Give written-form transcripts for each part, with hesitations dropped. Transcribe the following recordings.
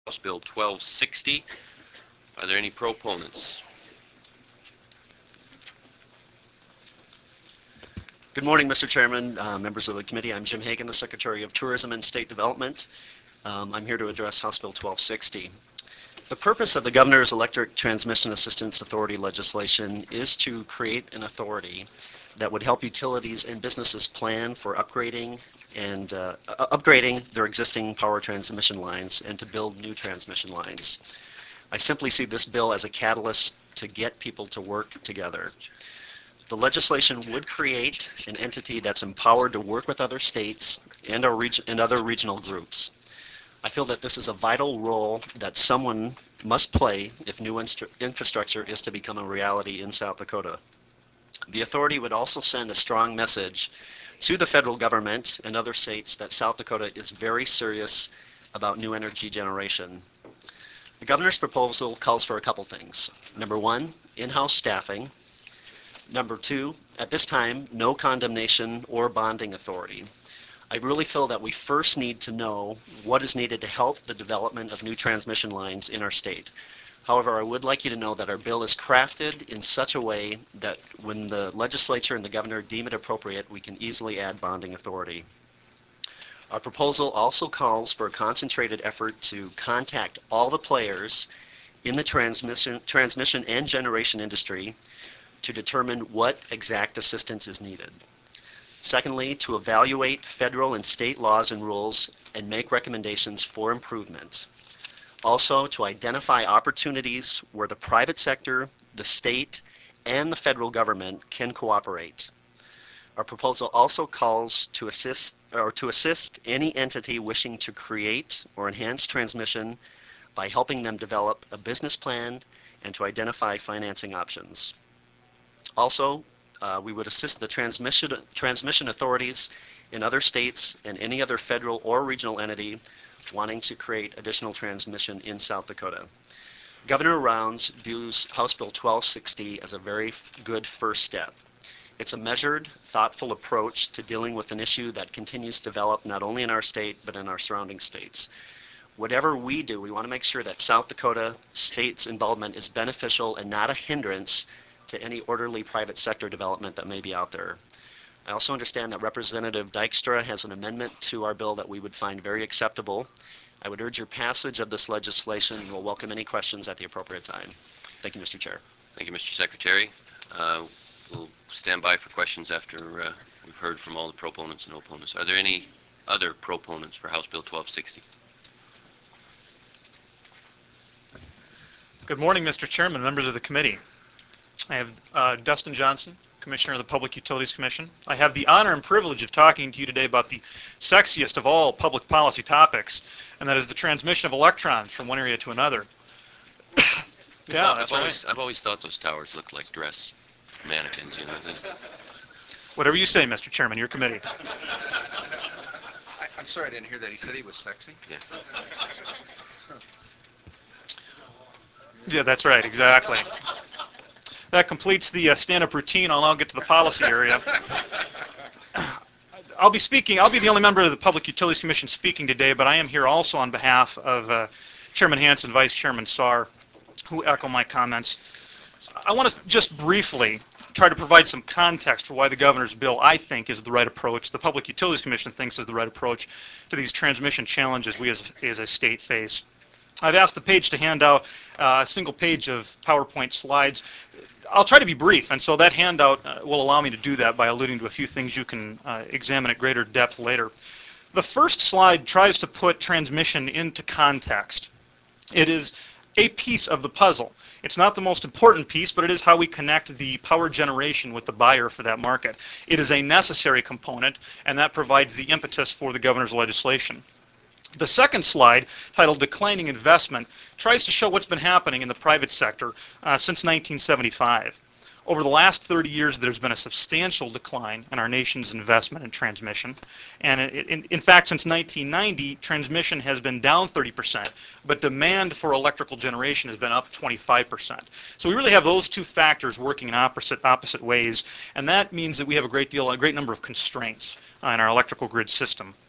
House Bill 1260. Are there any proponents? Good morning, Mr. Chairman, members of the committee. I'm Jim Hagan, the Secretary of Tourism and State Development. I'm here to address House Bill 1260. The purpose of the Governor's Electric Transmission Assistance Authority legislation is to create an authority that would help utilities and businesses plan for upgrading their existing power transmission lines and to build new transmission lines. I simply see this bill as a catalyst to get people to work together. The legislation would create an entity that's empowered to work with other states and other regional groups. I feel that this is a vital role that someone must play if new infrastructure is to become a reality in South Dakota. The authority would also send a strong message to the federal government and other states that South Dakota is very serious about new energy generation. The governor's proposal calls for a couple things. Number one, in-house staffing. Number two, at this time, no condemnation or bonding authority. I really feel that we first need to know what is needed to help the development of new transmission lines in our state. However, I would like you to know that our bill is crafted in such a way that when the legislature and the governor deem it appropriate, we can easily add bonding authority. Our proposal also calls for a concentrated effort to contact all the players in the transmission and generation industry to determine what exact assistance is needed. Secondly, to evaluate federal and state laws and rules and make recommendations for improvement. Also, to identify opportunities where the private sector, the state, and the federal government can cooperate. Our proposal also calls to assist any entity wishing to create or enhance transmission by helping them develop a business plan and to identify financing options. Also, we would assist the transmission authorities in other states and any other federal or regional entity wanting to create additional transmission in South Dakota. Governor Rounds views House Bill 1260 as a very good first step. It's a measured, thoughtful approach to dealing with an issue that continues to develop not only in our state but in our surrounding states. Whatever we do, we want to make sure that South Dakota state's involvement is beneficial and not a hindrance to any orderly private sector development that may be out there. I also understand that Representative Dykstra has an amendment to our bill that we would find very acceptable. I would urge your passage of this legislation and will welcome any questions at the appropriate time. Thank you, Mr. Chair. Thank you, Mr. Secretary. We'll stand by for questions after we've heard from all the proponents and opponents. Are there any other proponents for House Bill 1260? Good morning, Mr. Chairman, members of the committee. I have Dustin Johnson, Commissioner of the Public Utilities Commission. I have the honor and privilege of talking to you today about the sexiest of all public policy topics, and that is the transmission of electrons from one area to another. Yeah, I've always thought those towers looked like dress mannequins, you know. Whatever you say, Mr. Chairman, your committee. I'm sorry, I didn't hear that. He said he was sexy? Yeah. Yeah, that's right, exactly. That completes the stand-up routine. I'll now get to the policy area. I'll be the only member of the Public Utilities Commission speaking today, but I am here also on behalf of Chairman Hansen, Vice Chairman Saar, who echo my comments. I want to just briefly try to provide some context for why the governor's bill, I think, is the right approach, the Public Utilities Commission thinks is the right approach to these transmission challenges we as a state face. I've asked the page to hand out a single page of PowerPoint slides. I'll try to be brief, and so that handout will allow me to do that by alluding to a few things you can examine at greater depth later. The first slide tries to put transmission into context. It is a piece of the puzzle. It's not the most important piece, but it is how we connect the power generation with the buyer for that market. It is a necessary component, and that provides the impetus for the governor's legislation. The second slide, titled Declining Investment, tries to show what's been happening in the private sector since 1975. Over the last 30 years, there's been a substantial decline in our nation's investment in transmission. And in fact, since 1990, transmission has been down 30%, but demand for electrical generation has been up 25%. So we really have those two factors working in opposite ways, and that means that we have a great number of constraints in our electrical grid system.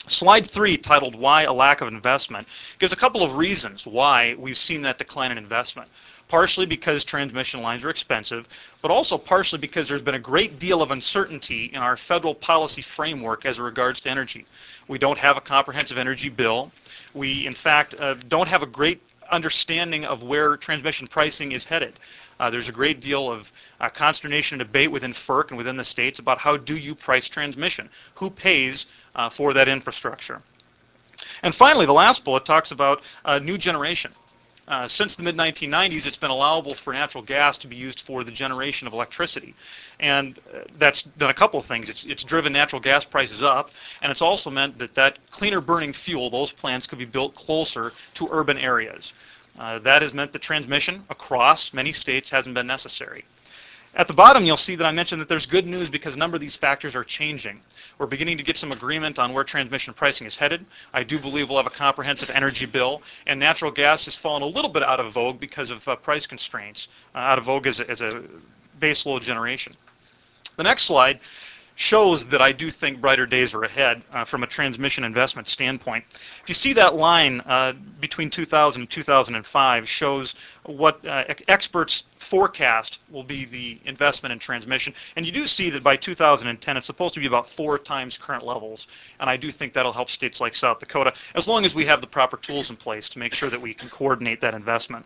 Slide 3, titled Why a Lack of Investment, gives a couple of reasons why we've seen that decline in investment. Partially because transmission lines are expensive, but also partially because there's been a great deal of uncertainty in our federal policy framework as regards to energy. We don't have a comprehensive energy bill. We, in fact, don't have a great understanding of where transmission pricing is headed. There's a great deal of consternation and debate within FERC and within the states about how do you price transmission? Who pays for that infrastructure? And finally, the last bullet talks about new generation. Since the mid-1990s, it's been allowable for natural gas to be used for the generation of electricity. And that's done a couple of things. It's driven natural gas prices up, and it's also meant that cleaner burning fuel, those plants could be built closer to urban areas. That has meant that transmission across many states hasn't been necessary. At the bottom, you'll see that I mentioned that there's good news because a number of these factors are changing. We're beginning to get some agreement on where transmission pricing is headed. I do believe we'll have a comprehensive energy bill, and natural gas has fallen a little bit out of vogue because of price constraints, out of vogue as a base load generation. The next slide shows that I do think brighter days are ahead from a transmission investment standpoint. If you see that line between 2000 and 2005 shows what experts forecast will be the investment in transmission, and you do see that by 2010 it's supposed to be about 4 times current levels, and I do think that'll help states like South Dakota as long as we have the proper tools in place to make sure that we can coordinate that investment.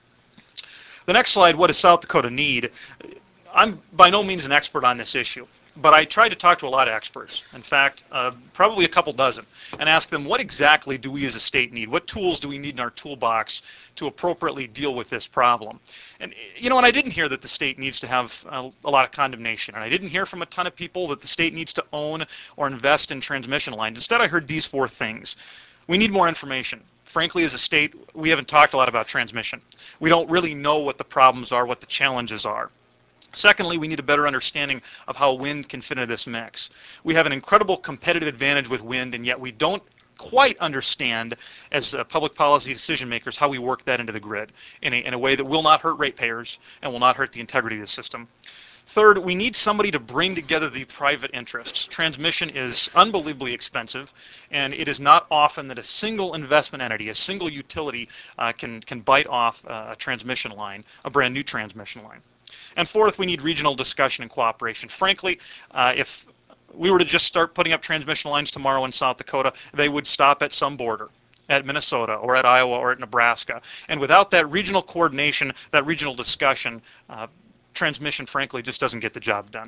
The next slide, what does South Dakota need? I'm by no means an expert on this issue, but I tried to talk to a lot of experts, in fact, probably a couple dozen, and ask them what exactly do we as a state need? What tools do we need in our toolbox to appropriately deal with this problem? And and I didn't hear that the state needs to have a lot of condemnation, and I didn't hear from a ton of people that the state needs to own or invest in transmission lines. Instead, I heard these 4 things. We need more information. Frankly, as a state, we haven't talked a lot about transmission. We don't really know what the problems are, what the challenges are. Secondly, we need a better understanding of how wind can fit into this mix. We have an incredible competitive advantage with wind, and yet we don't quite understand as public policy decision makers how we work that into the grid in a way that will not hurt ratepayers and will not hurt the integrity of the system. Third, we need somebody to bring together the private interests. Transmission is unbelievably expensive, and it is not often that a single investment entity, a single utility, can bite off a transmission line, a brand new transmission line. And fourth, we need regional discussion and cooperation. Frankly, if we were to just start putting up transmission lines tomorrow in South Dakota, they would stop at some border, at Minnesota or at Iowa or at Nebraska. And without that regional coordination, that regional discussion, transmission, frankly, just doesn't get the job done.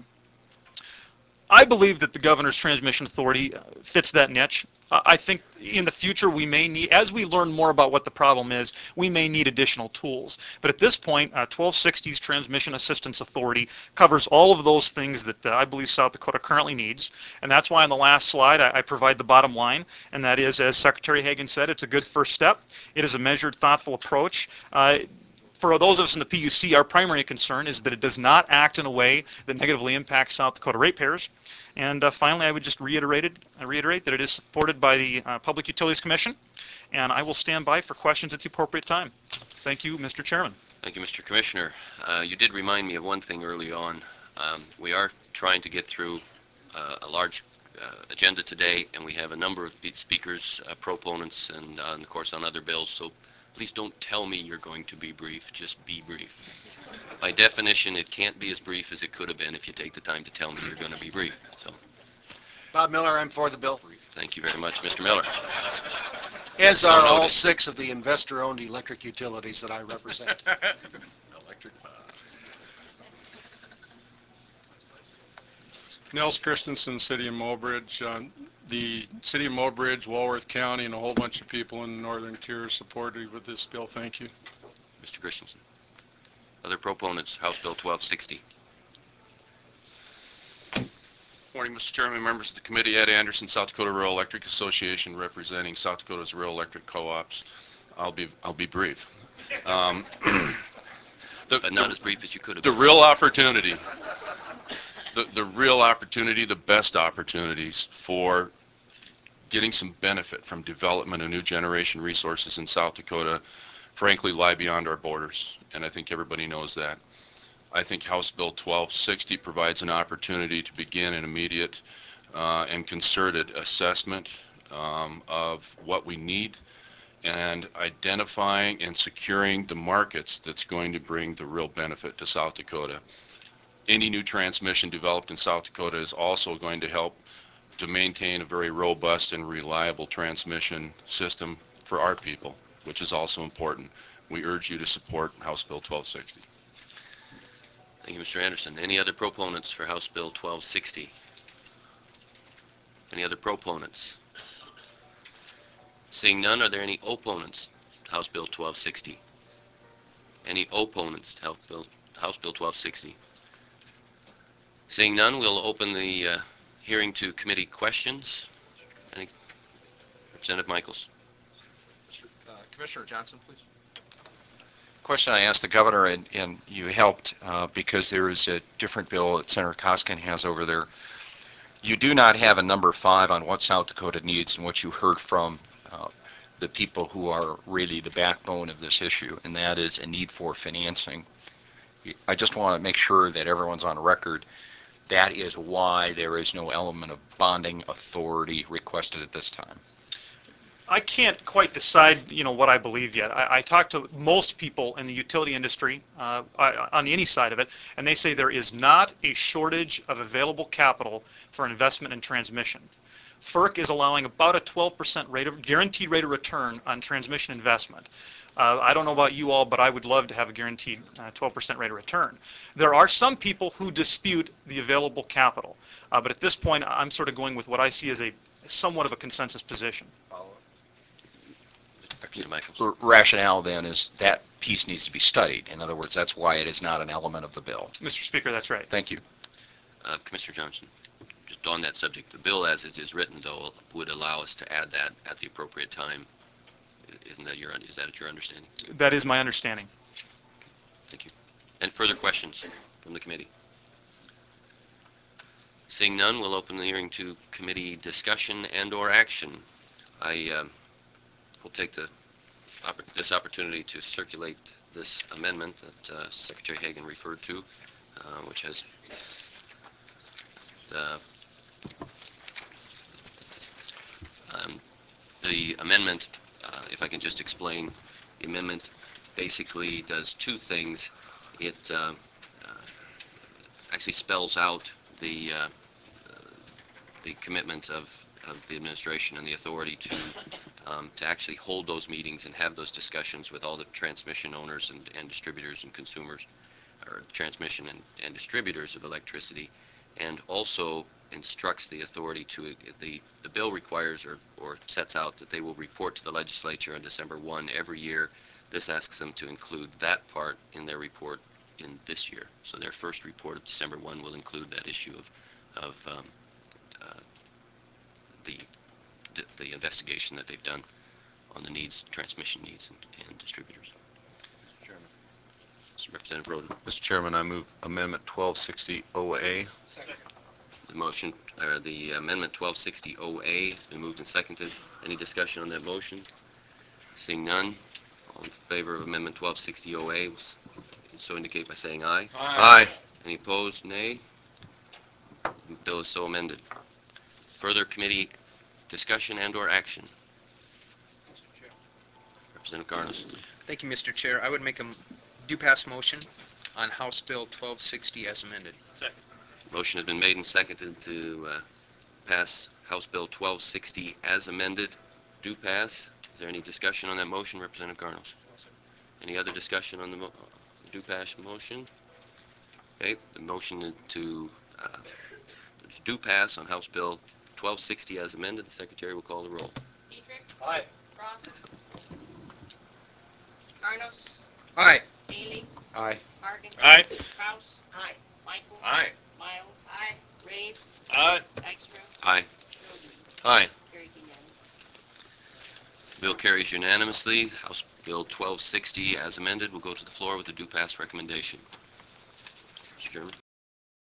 I believe that the Governor's Transmission Authority fits that niche. I think in the future we may need, as we learn more about what the problem is, we may need additional tools. But at this point, 1260's Transmission Assistance Authority covers all of those things that I believe South Dakota currently needs. And that's why on the last slide I provide the bottom line, and that is, as Secretary Hagan said, it's a good first step. It is a measured, thoughtful approach. For those of us in the PUC, our primary concern is that it does not act in a way that negatively impacts South Dakota ratepayers. And finally, I would just reiterate that it is supported by the Public Utilities Commission, and I will stand by for questions at the appropriate time. Thank you, Mr. Chairman. Thank you, Mr. Commissioner. You did remind me of one thing early on. We are trying to get through a large agenda today, and we have a number of speakers, proponents, and of course on other bills, so please don't tell me you're going to be brief, just be brief. By definition, it can't be as brief as it could have been if you take the time to tell me you're going to be brief. So, Bob Miller, I'm for the bill. thank you very much, Mr. Miller. As So are noted. all 6 of the investor-owned electric utilities that I represent. Electric. Nels Christensen, City of Mobridge. The City of Mobridge, Walworth County, and a whole bunch of people in the Northern Tier are supportive of this bill. Thank you. Mr. Christensen. Other proponents, House Bill 1260. Morning, Mr. Chairman, members of the committee. Ed Anderson, South Dakota Rural Electric Association, representing South Dakota's rural electric co-ops. I'll be brief. But not as brief as you could have The been. real opportunity, the best opportunities for getting some benefit from development of new generation resources in South Dakota, frankly, lie beyond our borders, and I think everybody knows that. I think House Bill 1260 provides an opportunity to begin an immediate and concerted assessment of what we need and identifying and securing the markets that's going to bring the real benefit to South Dakota. Any new transmission developed in South Dakota is also going to help to maintain a very robust and reliable transmission system for our people, which is also important. We urge you to support House Bill 1260. Thank you, Mr. Anderson. Any other proponents for House Bill 1260? Any other proponents? Seeing none, are there any opponents to House Bill 1260? Any opponents to House Bill 1260? Seeing none, we'll open the hearing to committee questions. Representative Michaels. Commissioner Johnson, please. Question I asked the governor, and you helped because there is a different bill that Senator Koskin has over there. You do not have a number 5 on what South Dakota needs and what you heard from the people who are really the backbone of this issue, and that is a need for financing. I just want to make sure that everyone's on record. That is why there is no element of bonding authority requested at this time. I can't quite decide, what I believe yet. I talked to most people in the utility industry on any side of it, and they say there is not a shortage of available capital for investment in transmission. FERC is allowing about a 12% guaranteed rate of return on transmission investment. I don't know about you all, but I would love to have a guaranteed 12% rate of return. There are some people who dispute the available capital, but at this point, I'm sort of going with what I see as a somewhat of a consensus position. The rationale then is that piece needs to be studied. In other words, that's why it is not an element of the bill. Mr. Speaker, that's right. Thank you. Commissioner Johnson, just on that subject, the bill as it is written, though, would allow us to add that at the appropriate time. Is that your understanding? That is my understanding. Thank you. And further questions from the committee? Seeing none, we'll open the hearing to committee discussion and/or action. I will take this opportunity to circulate this amendment that Secretary Hagan referred to, which has the amendment. If I can just explain, the amendment basically does two things. It actually spells out the commitment of the administration and the authority to actually hold those meetings and have those discussions with all the transmission owners and distributors and consumers, or transmission and distributors of electricity, and also instructs the authority to, the bill requires or sets out that they will report to the legislature on December 1 every year. This asks them to include that part in their report in this year. So their first report of December 1 will include that issue of the investigation that they've done on the needs, transmission needs, and distributors. Mr. Chairman. Representative Roden. Mr. Chairman, I move Amendment 1260-OA. Second. The amendment 1260-OA has been moved and seconded. Any discussion on that motion? Seeing none, all in favor of Amendment 1260-OA, so indicate by saying aye. Aye. Any opposed, nay. The bill is so amended. Further committee discussion and/or action? Mr. Chair. Representative Garnos. Thank you, Mr. Chair. I would make a do-pass motion on House Bill 1260 as amended. Second. Motion has been made and seconded to pass House Bill 1260 as amended. Do pass. Is there any discussion on that motion, Representative Garnos? No, sir. Any other discussion on the do pass motion? Okay, the motion to do pass on House Bill 1260 as amended. The Secretary will call the roll. Dietrich. Aye. Bronson. Garnos. Aye. Daly. Aye. Hargan. Aye. Kraus. Aye. Michael. Aye. Miles. Aye. Rave. Aye. Dykstra. Aye. Roden. Aye. Carried unanimous. Bill carries unanimously. House Bill 1260 as amended will go to the floor with a do pass recommendation. Mr. Chairman.